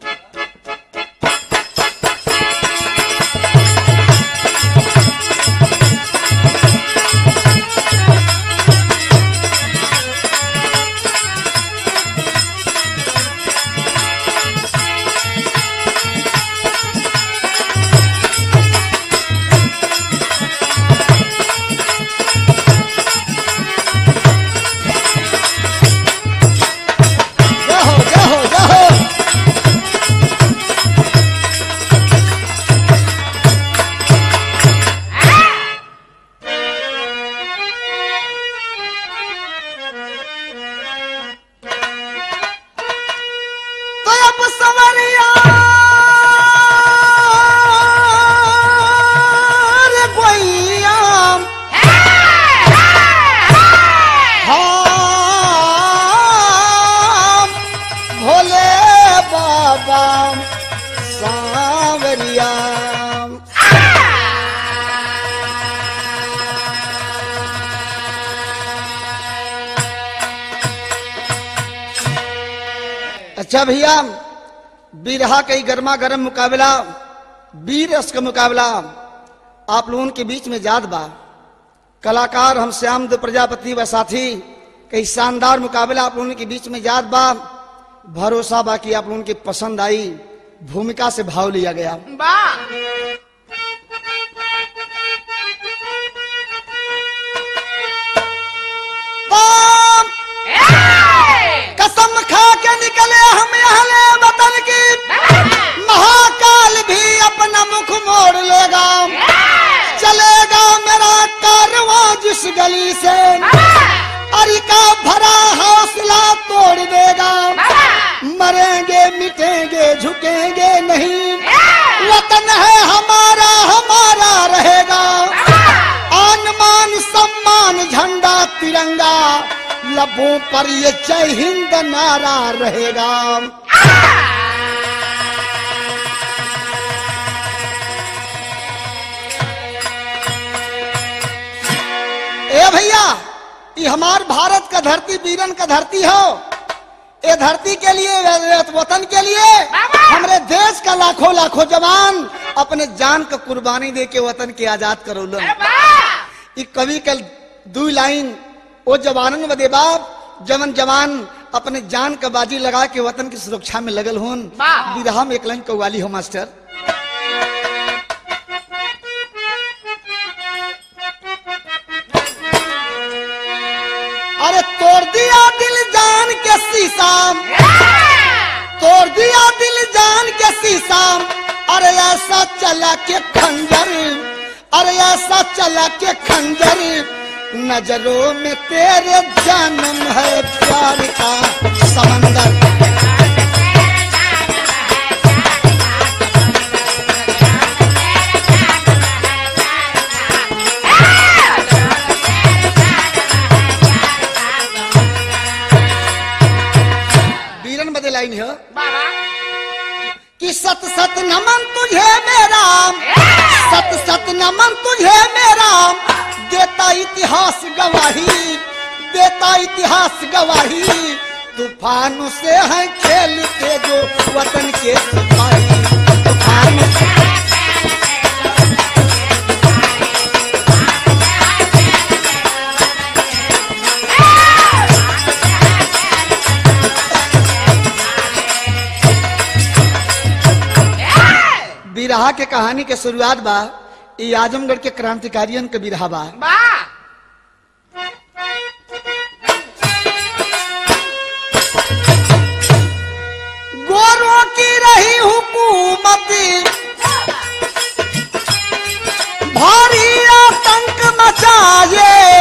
अच्छा भैया, बिरहा का गर्मा गर्म मुकाबला, वीर रस का मुकाबला आप लोगों के बीच में जात बा। कलाकार हम श्याम दो प्रजापति व साथी कई शानदार मुकाबला आप लोगों के बीच में जात बा। भरोसा बा कि आप लोगों की पसंद आई, भूमिका से भाव लिया गया। कसम खा के निकले हम अहले वतन की, महाकाल भी अपना मुख मोड़ लेगा। चलेगा मेरा कारवां जिस गली से, अरी का भरा हौसला तोड़ देगा। मरेंगे मिटेंगे झुकेंगे नहीं, वतन है हमारा हमारा रहेगा। आन मान सम्मान झंडा तिरंगा, लबों पर ये जय हिंद नारा रहेगा। ए भैया, ये हमार भारत का धरती वीरन का धरती हो। ये धरती के लिए, वतन के लिए हमारे देश का लाखों लाखों जवान अपने जान का कुर्बानी दे के वतन के आजाद करो। ये कवि का दो लाइन, वो जवानन व देबाब जवन जवान अपने जान का बाजी लगा के वतन की सुरक्षा में लगल होन। विरहा में एक लाइन कव्वाली हो मास्टर। अरे तोड़ दिया दिल जान के शीशा, तोड़ दिया दिल जान के शीशा। अरे ऐसा चला के खंजर, अरे ऐसा चला के खंजर, नजरों में तेरे जन्म है प्यार का समंदर। वीरन बदे लाइन है कि सत सत नमन तुझे मेरा, सत सत नमन तुझे मेरा। देता इतिहास गवाही, देता इतिहास गवाही। तूफानों से है खेलते जो वतन के सिपाही, तूफानों से। बिरहा के कहानी के शुरुआत बा, ये आजमगढ़ के क्रांतिकारियन के बिरहा बा। गोरों की रही हुकूमत, भारी आतंक मचाए।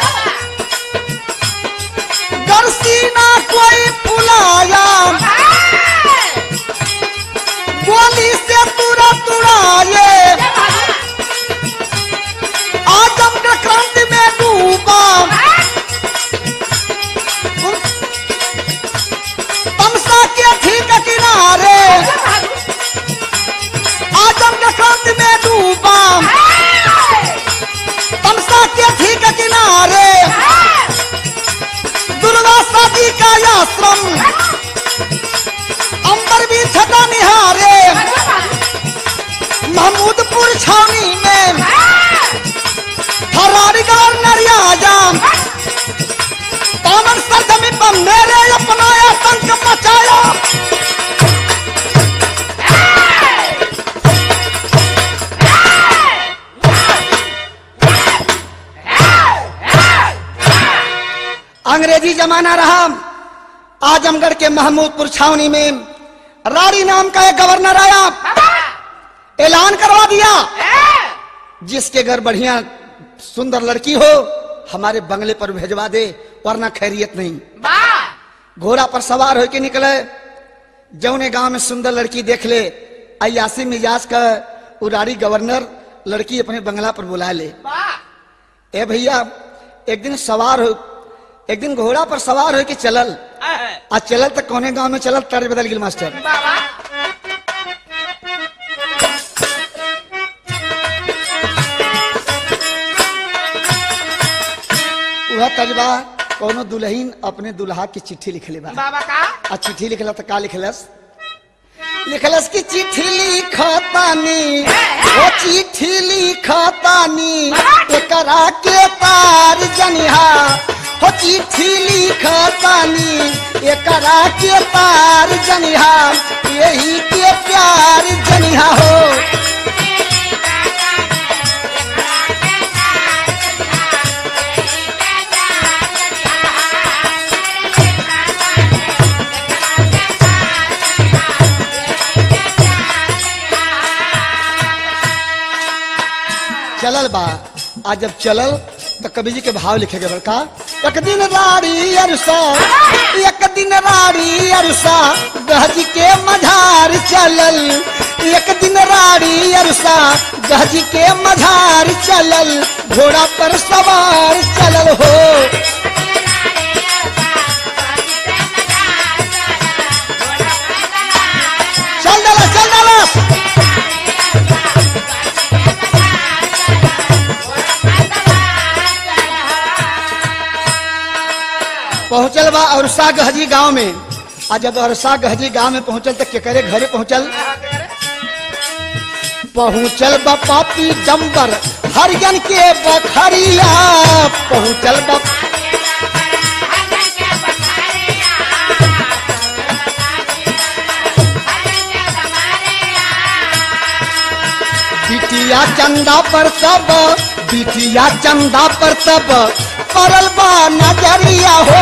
गरसी ना कोई फुलाया, गोली से तुरंत उड़ाए। आजमगढ़ क्रांति में डूबा, तमसा के ठीक किनारे। आजमगढ़ क्रांति में डूबा, तमसा के ठीक किनारे। दुर्वासा जी का आश्रम, महमूदपुर छावनी में हरारी गवर्नर आजम कामन सरजमी पर मेरे अपना आतंक मचाया। अंग्रेजी जमाना रहा। आजमगढ़ के महमूदपुर छावनी में राड़ी नाम का एक गवर्नर आया, ऐलान करवा दिया जिसके घर बढ़िया सुंदर लड़की हो हमारे बंगले पर भेजवा दे, वरना खैरियत नहीं। घोड़ा पर सवार होकर निकले, जौने गांव में सुंदर लड़की देख ले, अयासी मिजाज का उराड़ी गवर्नर लड़की अपने बंगला पर बुला ले। ए भैया, एक दिन घोड़ा पर सवार हो के चलल, आज चलल तक कोने गांव में चलल तारे बदल गिल मास्टर। वह तजबा कोनो दुल्हन अपने दुल्हा की चिट्ठी लिखले बा। आ चिट्ठी लिखला तो का लिखलस की चिट्ठी लिखतानी, ओ चिट्ठी लिखतानी एकरा के तार जनिहा, हो चिट्ठी लिखतानी एकरा के तार जनिहा, यही के प्यार जनिहा हो। चलल बा, आज जब चलल तो कवि जी के भाव लिखे गए बड़का। एक दिन राड़ी अरसा, एक दिन राड़ी अरसा गहजी के मझार चलल, एक दिन राड़ी अरसा गहजी के मझार चलल, घोड़ा पर सवार चलल हो। चल डाला, चल डाला। पहुंचल बा अरसा गहजी गांव में। आज जब अरसा गहजी गांव में पहुंचल तो केकरे घरे पहुंचल बा पापी डंबर हरिजन के बखरिया, पहुंचल बा बिटिया चंदा पर तब, बिटिया चंदा पर तब परल बा नजरिया हो।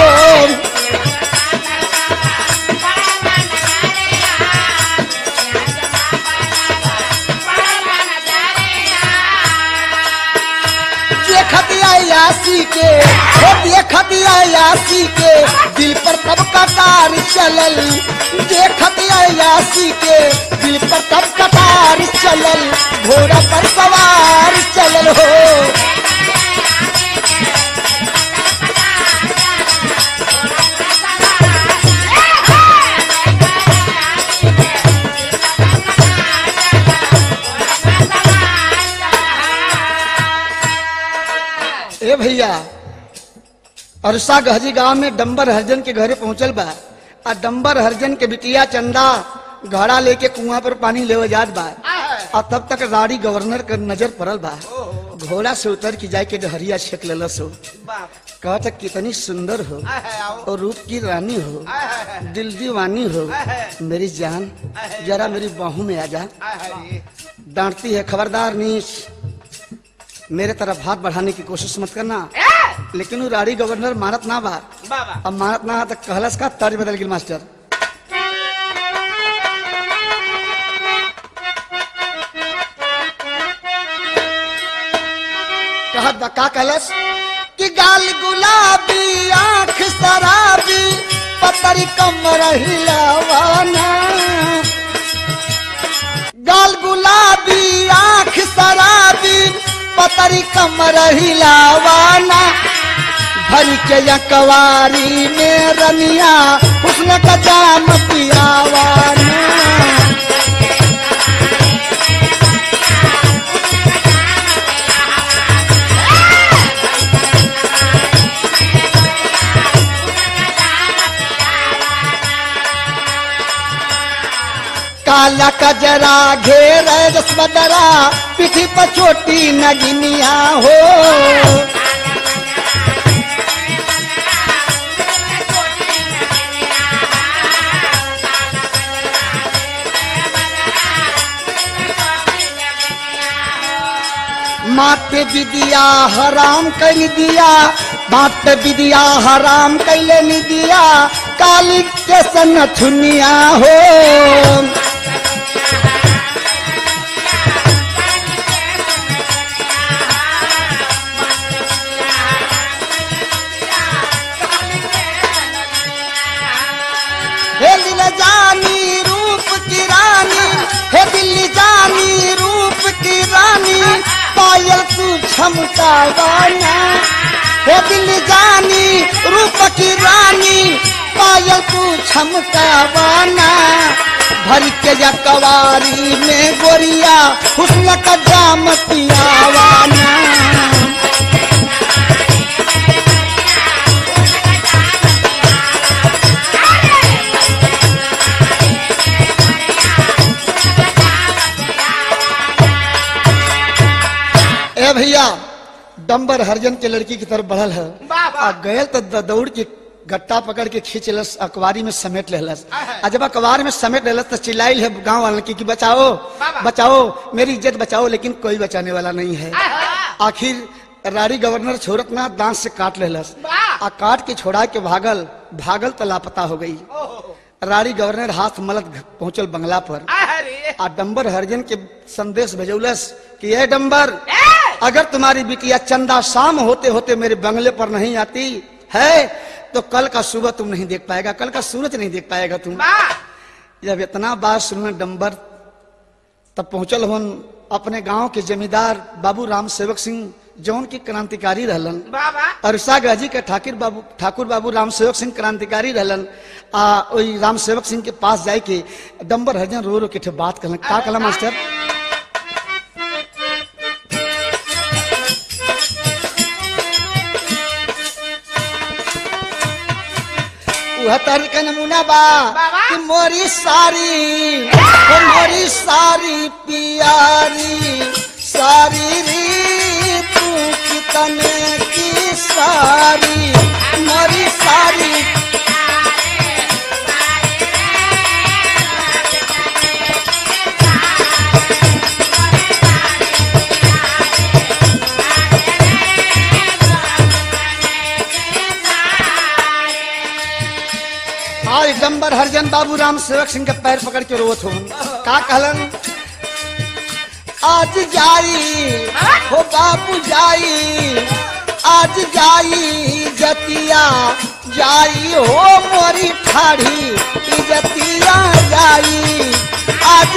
यासी के हो देखत यासी के दिल पर तब कटार चलल, देखत यासी के दिल पर तब कटार चलल, घोड़ा पर सवार चलल हो। ए भैया, अरसा गहजी गांव में डंबर हरिजन के घरे पहुंचल बा। आ डंबर हरिजन के बिटिया चंदा घड़ा लेके कुआं पर पानी लेवे जात बा। और तब तक राड़ी गवर्नर का नजर पड़ल बा। घोड़ा से उतर के जाके डहरिया छेक लेलस हो। कहता कितनी सुंदर हो और रूप की रानी हो, दिल दीवानी हो, मेरी जान जरा मेरी बाहों में आ जा। डांटती है, खबरदार नीच, मेरे तरफ हाथ बढ़ाने की कोशिश मत करना। लेकिन वो राड़ी गवर्नर मानत ना बा। अब मानत ना तो कहलस का तर्ज बदल गिल मास्टर। कहत बा का कहलस कि गाल गुलाबी आंख शराबी पतरी कमर हिलावाना, गाल गुलाबी आंख शराबी पतरी कमर हिलावाना, भर के यकवारी में रनिया हुस्न का जाम पियावाना। काला कजरा घेर जसबदरा पीठी पर छोटी नगिनिया हो। माते विदिया हराम कर दिया, माते विदिया हराम कैले नहीं दिया, काली के सन छुनिया हो। हे दिल जानी रूप की रानी, हे दिल जानी रूप की रानी, पायल तू छमकावाना। हे दिल जानी रूप की रानी, पायल तू छमकावाना। भर के जकवारी में गोरिया हुस्न का जाम पियावाना। ए भैया डंबर हरजन के लड़की की तरफ बढ़ल है, आ गयल तो दौड़ के गट्टा पकड़ के खींच लस, अखबारी में समेट लेलस। आ जब अखबार में समेट लेलस तो चिल्लाई है गांव वाले की बचाओ बचाओ, मेरी इज्जत बचाओ, लेकिन कोई बचाने वाला नहीं है। आखिर रारी गवर्नर छोरत ना दांत से काट लेलस, आ काट के छोड़ा के भागल भागल तो लापता हो गई। रारी गवर्नर हाथ मलत पहुंचल बंगला पर, आ डंबर हरजन के संदेश भेजौलस कि ये डंबर, अगर तुम्हारी बिटिया चंदा शाम होते होते मेरे बंगले पर नहीं आती है तो कल का सुबह तुम नहीं देख पाएगा, कल का सूरज नहीं देख पाएगा तुम। जब इतना बात सुनना डंबर, तब पहुंचल होन अपने गांव के जमींदार बाबू राम सेवक सिंह जौन की क्रांतिकारी रहलन, अरसा गाजी के ठाकुर बाबू राम सेवक सिंह क्रांतिकारी रहलन। वही राम सेवक सिंह के पास जाए के डंबर हरजन रो रो के बात कहलन। का कहला मास्टर? वह तरीका नमूना बा कि मोरी सारी पियारी सारी री तू कितने की सारी, मोरी सारी डंबर हरजन बाबू राम सेवक सिंह के पैर पकड़ के रोवत हो। का कहलन? आज जाई हो बाबू जाई, आज जाई जतिया जाई हो मोरी ठाड़ी जतिया जाई, आज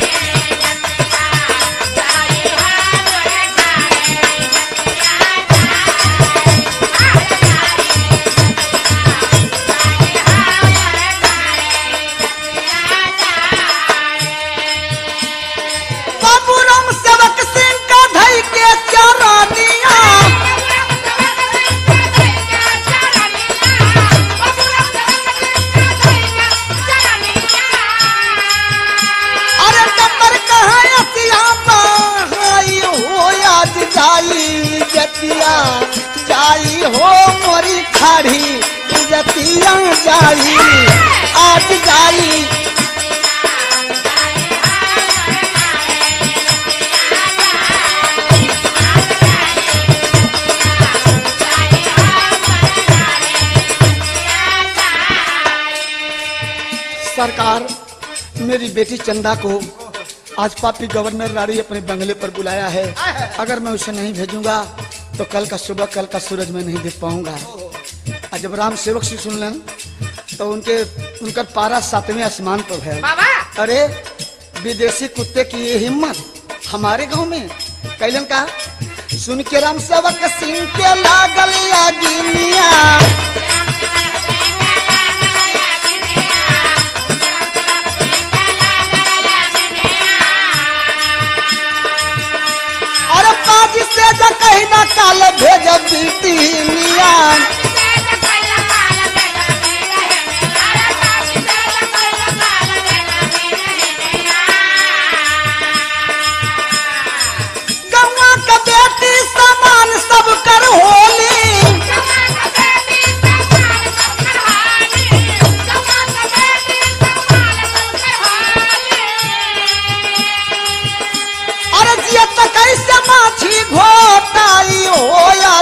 जाई हो मोरी ठाड़ी जतिया जाई, आज जाई सरकार। मेरी बेटी चंदा को आज पापी गवर्नर रारी अपने बंगले पर बुलाया है, अगर मैं उसे नहीं भेजूंगा तो कल का सुबह कल का सूरज मैं नहीं देख पाऊंगा। और जब राम सेवक सिंह सुनलन तो उनका पारा 7वें आसमान पर है। अरे विदेशी कुत्ते की ये हिम्मत हमारे गांव में कैलन का? सुन के राम सेवक सिंह के लागल आगिनिया, से कहीं ना काल भेज बिटिया,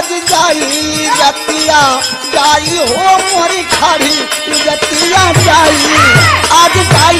आज जाई जतिया जाई हो मोरी खाड़ी जतिया जाई आज जाई।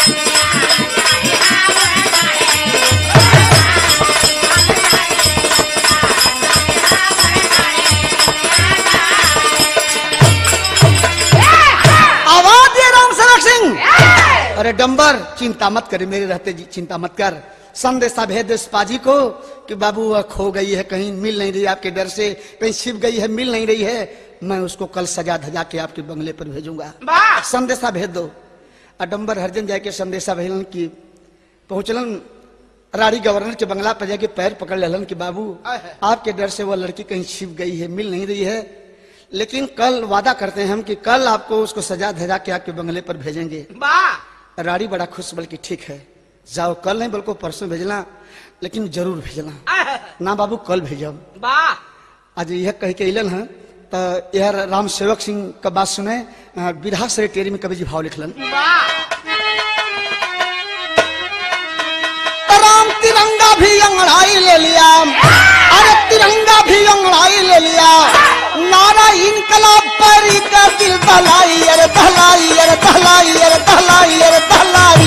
आवाज दे राम सेवक सिंह। अरे डंबर चिंता मत करे मेरे रहते जी, चिंता मत कर। संदेशा भेज दे पाजी को कि बाबू वह खो गई है, कहीं मिल नहीं रही, आपके डर से कहीं छिप गई है, मिल नहीं रही है। मैं उसको कल सजा धजा के आपके बंगले पर भेजूंगा, संदेशा भेज दो। डंबर हरजन जाके संदेशा भेजलन की पहुंचलन राड़ी गवर्नर के बंगला पर जाके पैर पकड़ लेलन कि बाबू आपके डर से वो लड़की कहीं छिप गई है, मिल नहीं रही है, लेकिन कल वादा करते हैं हम कि कल आपको उसको सजा धजा के आपके बंगले पर भेजेंगे। राड़ी बड़ा खुश, बल्कि ठीक है जाओ, कल नहीं बल्कि परसों भेजना, लेकिन जरूर भेजना ना बाबू, कल भेजब। आज यह कह के अलन है तो यह राम सेवक सिंह का बात सुने। विधा से टेरी में कवि जी भाव लिखलन। राम तिरंगा भी अंगड़ाई ले लिया, अरे तिरंगा भी अंगड़ाई ले लिया, नारा इनकलाब पर का दिल दहलाई, अरे दहलाई, अरे दहलाई, अरे दहलाई, अरे दहलाई।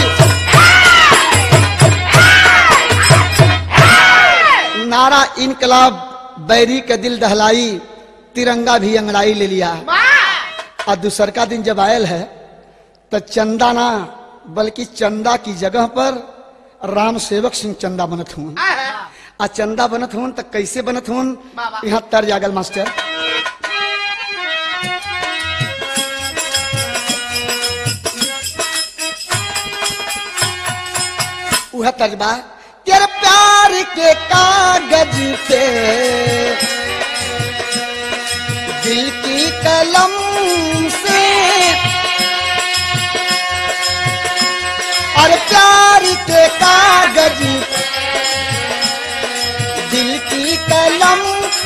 नारा इनकलाब बैरी का दिल दहलाई, तिरंगा भी अंगड़ाई ले लिया। और दूसर का दिन जब आयल है तो चंदा ना बल्कि चंदा की जगह पर राम सेवक सिंह चंदा बनत हूं। आ चंदा बनत हूं तो कैसे बनत हूं, यहाँ तर जागल मास्टर। वह तर्जबा तेरे प्यार के कागज पे दिल की कलम से, और प्यार के कागज दिल की कलम,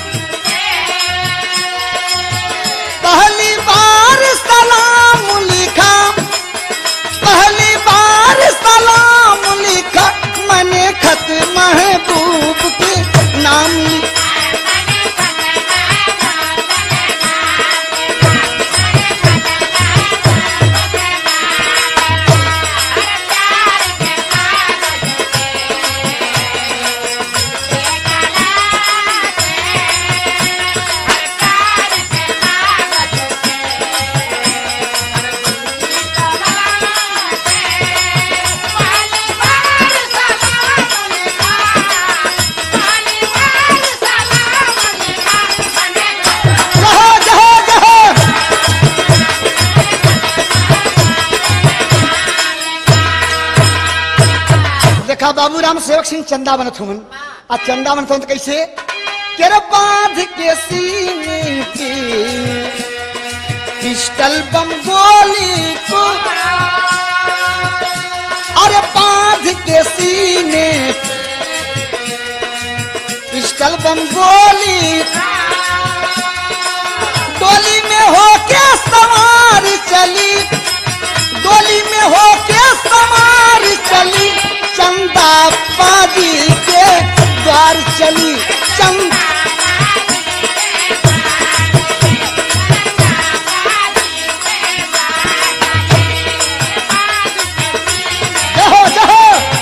पहली बार सलाम लिखा, पहली बार सलाम लिखा मैंने खत महबूब के नाम। देखा बाबू राम सेवक सिंह चंदा बनत हूं। आ चंदा बनत हूं तो कैसे, तेरे बांध के सीने की पिस्टल बम गोली को, अरे बांध के सीने पिस्टल बम गोली, डोली में होके सवार चली, डोली में होके सवार चली, चंदा पाजी के द्वार चली। चंदा जहो जहो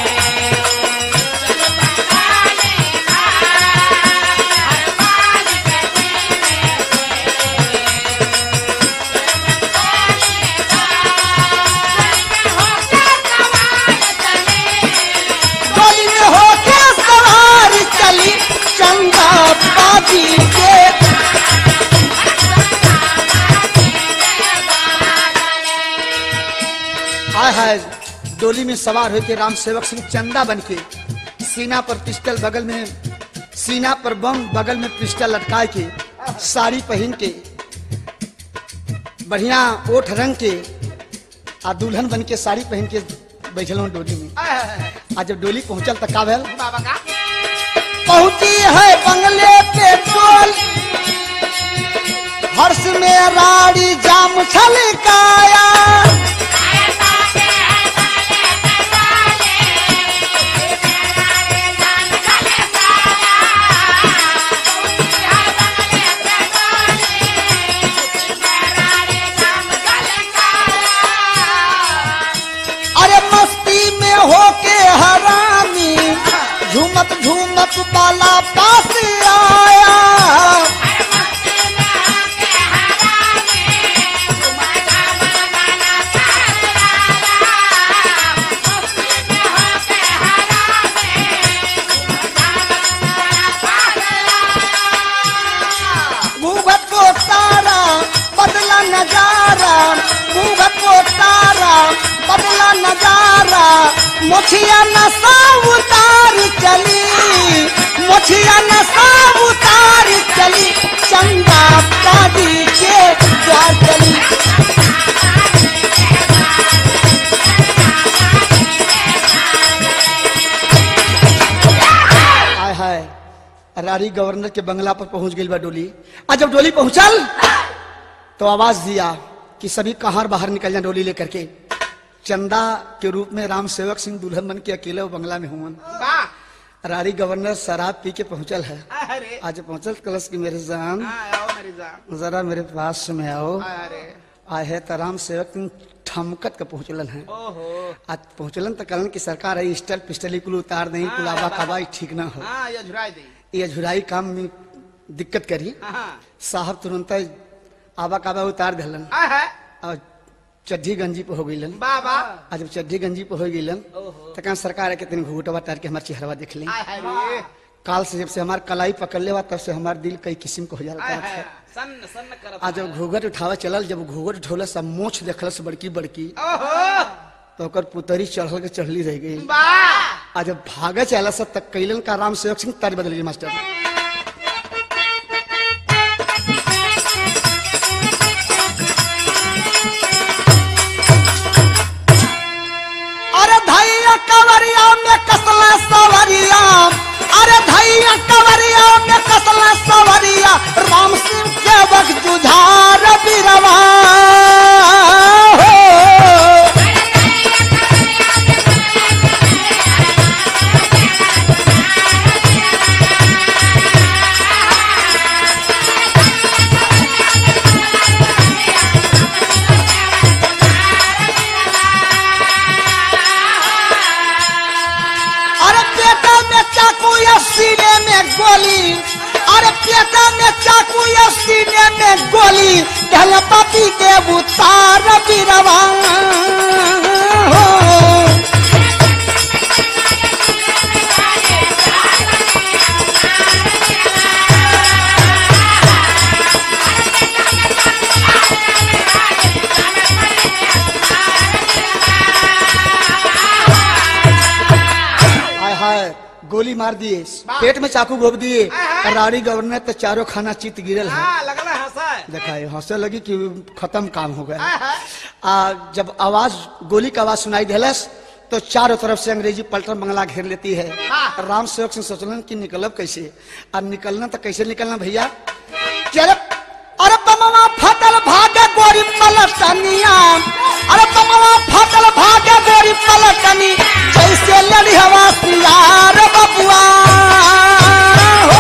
डोली में सवार होकर राम सेवक सिंह चंदा बनके, सीना पर पिस्टल बगल में, सीना पर बम बगल में पिस्टल लटकाए के, साड़ी पहन के, बढ़िया ओठ रंग के, आ दुल्हन बन के साड़ी पहन के बैठल डोली में। आज जब डोली पहुंचल तक का भेल, पहुंची है बंगले पे डोली, हर्ष में राड़ी जाम छलकाया, हमरा मोछिया नशा उतार चली, मोछिया नशा उतार चली, चंदा दादी के द्वार चली। आय हाय रारी गवर्नर के बंगला पर पहुंच गई बा डोली। आज जब डोली पहुंचल तो आवाज दिया कि सभी कहार बाहर निकल जाए डोली लेकर के। चंदा के रूप में राम सेवक सिंह दुल्हन बन के अकेले वो बंगला में हुआ। रारी गवर्नर शराब पी के पहुंचल है। आज पहुंचल कलश की मेरे जान जरा मेरे पास में आओ। आए है तो राम सेवक सिंह ठमकत का पहुंचलन है। आज पहुंचलन तो कलन की सरकार है स्टल पिस्टल कुल उतार नहीं कुल आबा काबा ठीक ना हो। ये झुराई काम में दिक्कत करी साहब तुरंत आबा काबा उतार दिलन और चड्ढी गंजी पे हो गईलन। आज जब चड्ढी गंजी पे हो गईलन तो कहा सरकार है कितनी घूटवा तार के हमारे चेहरा देख ली। काल से जब से हमार कलाई पकड़ ले तब से हमार दिल कई किस्म को हो जाता है। आज जब घूघट उठावा चलल जब घूघट उठौल सब मोछ देखल से बड़की बड़की तो पुतरी चढ़ल के चढ़ली रह गई। आज जब भागे चला सब तक कैलन का राम सेवक सिंह तारी बदल गई मास्टर। अरे धैया कवरिया में कसला सवरिया, अरे धैया कवरिया में कसला सवरिया, राम सिंह के वक्त जुझार बिरवा हो। सीने में गोली, अरे पेटा में चाकू या सीने में गोली, ढल पापी के उतार बिरवा हो। हाय हाय गोली मार दिए पेट में चाकू घोप दिए। रारी गवर्नर तो चारों खाना चित गिरल है। देखा हंसे लगी कि खत्म काम हो गया। जब आवाज गोली का आवाज सुनाई दिलस तो चारों तरफ से अंग्रेजी पलटन बंगला घेर लेती है। राम सेवक सिंह सोचलन कि निकलब कैसे। और निकलना तो कैसे निकलना भैया। अरे बमवा फटल भागे गोरी पलटनिया, अरे बमवा फटल भागे गोरी पलटनी, जैसे लड़ी हवा सियार बबुआ हो।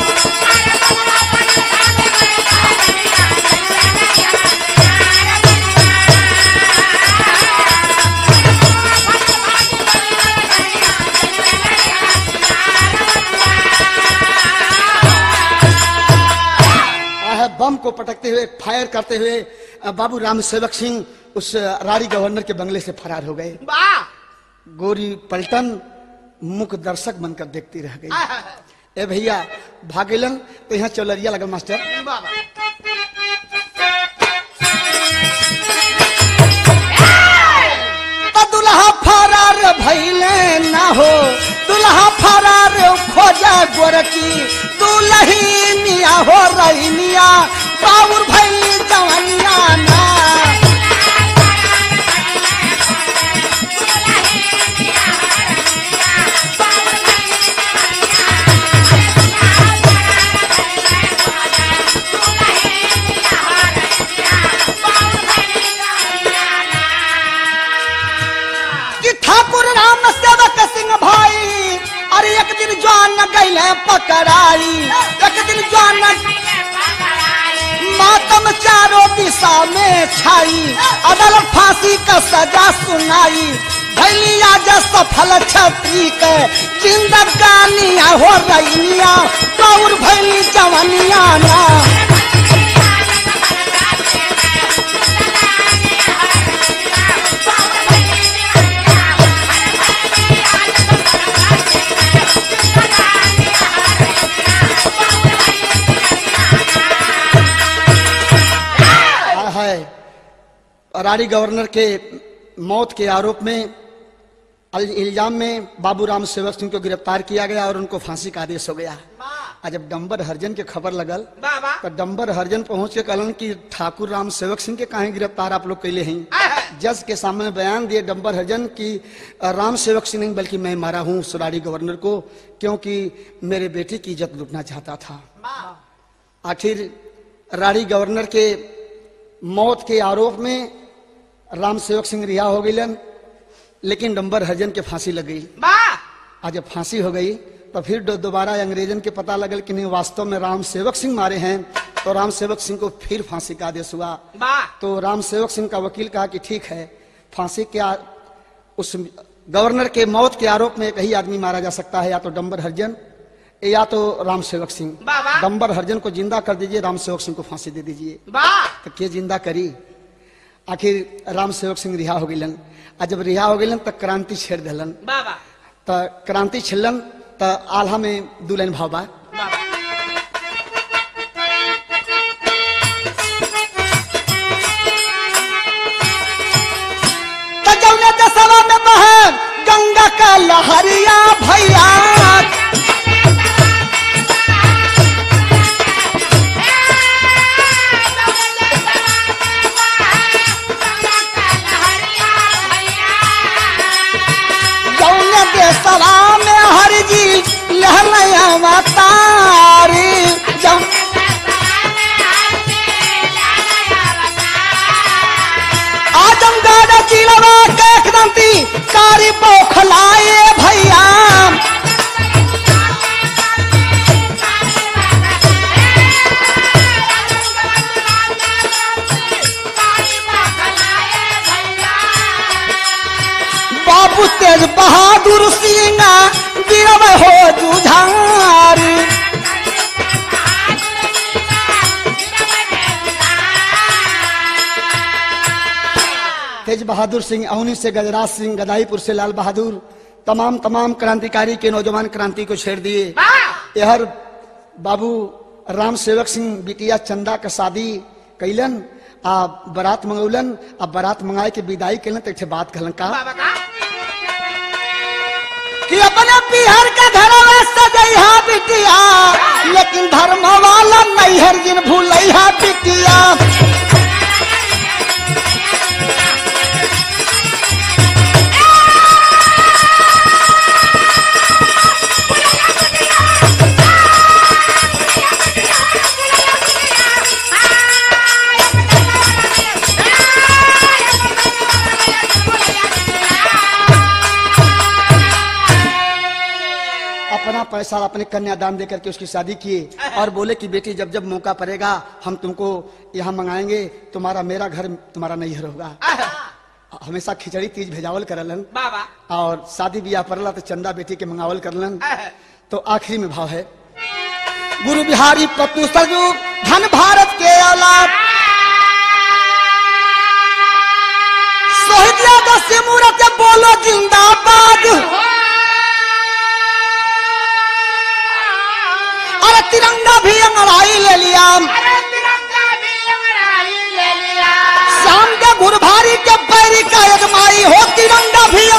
बम को पटकते हुए फायर करते हुए बाबू राम सेवक सिंह उस रारी गवर्नर के बंगले से फरार हो गए। गोरी पलटन मुख दर्शक बनकर देखती रह गई। ए भैया भागेलन तो यहाँ चौलरिया लगा मास्टर। तो दुल्हा फरार भइले ना हो, दुल्हा फरार खोजा गोरकी, दुल्हनिया हो रहीनिया बाबूर भई जवनिया ना। कि ठाकुर राम सेवक सिंह भाई अरे एक दिन जान गईले पकड़ाई, एक दिन जान मातम चारों दिशा में छाई, अदालत फांसी का सजा सुनाई, भैलिया जा सफल छत्री के जिंदगानिया हो रहीनिया गौर भैली जवनिया ना। रारी गवर्नर के मौत के आरोप में इल्जाम में बाबू राम सेवक सिंह को गिरफ्तार किया गया और उनको फांसी का आदेश हो गया। और जब डंबर हरिजन के खबर लगल तो डंबर हरिजन पहुंच के कहलन कि ठाकुर राम सेवक सिंह के काहे गिरफ्तार आप लोग कैले हैं। जज के सामने बयान दिए डंबर हरिजन की राम सेवक सिंह नहीं बल्कि मैं मारा हूं सुराड़ी गवर्नर को, क्योंकि मेरे बेटे की इज्जत लूटना चाहता था। आखिर राड़ी गवर्नर के मौत के आरोप में राम सेवक सिंह रिहा हो गए, लेकिन डंबर हरिजन के फांसी लग गई। आज जब फांसी हो गई तो फिर दोबारा अंग्रेजन के पता लगल कि नहीं वास्तव में राम सेवक सिंह मारे हैं, तो राम सेवक सिंह को फिर फांसी का आदेश हुआ। तो राम सेवक सिंह का वकील कहा कि ठीक है, फांसी के उस गवर्नर के मौत के आरोप में एक ही आदमी मारा जा सकता है, या तो डंबर हरिजन या तो राम सेवक सिंह। डंबर हरिजन को जिंदा कर दीजिए, राम सेवक सिंह को फांसी दे दीजिए। तो के जिंदा करी। आखिर राम सेवक सिंह रिहा हो गए। और जब रिहा हो गए तो क्रांति छेड़ दिलन। तो क्रांति छिलन तो आल्हा में दुल्हन भाव दसवा में बहन गंगा का लहरिया भैया, सवा में हर जी लहरिया तारी आजमगढ़ जिला के दंती कारी बौखलाए भैया। बाबू तेज बहादुर सिंह गिरव हो जुझारी, तेज बहादुर सिंह अवनी से गजराज सिंह, गदाईपुर से लाल बहादुर, तमाम क्रांतिकारी के नौजवान क्रांति को छेड़ दिए। यहर बाबू राम सेवक सिंह बिटिया चंदा का शादी कैलन, आ बारात मंगौलन। अब बारात मंगाए के विदाई कैलन तो एक बात कहलन का कि अपने बिहार का घर सजैहा बिटिया, लेकिन धर्म वाला नैहर दिन भूलैहा बिटिया। अपना पैसा अपने कन्यादान देकर के उसकी शादी किए और बोले कि बेटी जब जब मौका पड़ेगा हम तुमको यहाँ मंगाएंगे, तुम्हारा मेरा घर तुम्हारा नैहर होगा। हमेशा खिचड़ी तीज भेजावल करलन और शादी ब्याह पड़ला तो चंदा बेटी के मंगावल करलन। तो आखिरी में भाव है गुरु बिहारी पप्पू सरजू धन भारत के औलाद, शहीद यादव से मूरत बोलो जिंदाबाद। अरे तिरंगा भी अंगड़ाई ले लिया, शाम के गुरभारी के पैरी का अजमाई हो, तिरंगा भी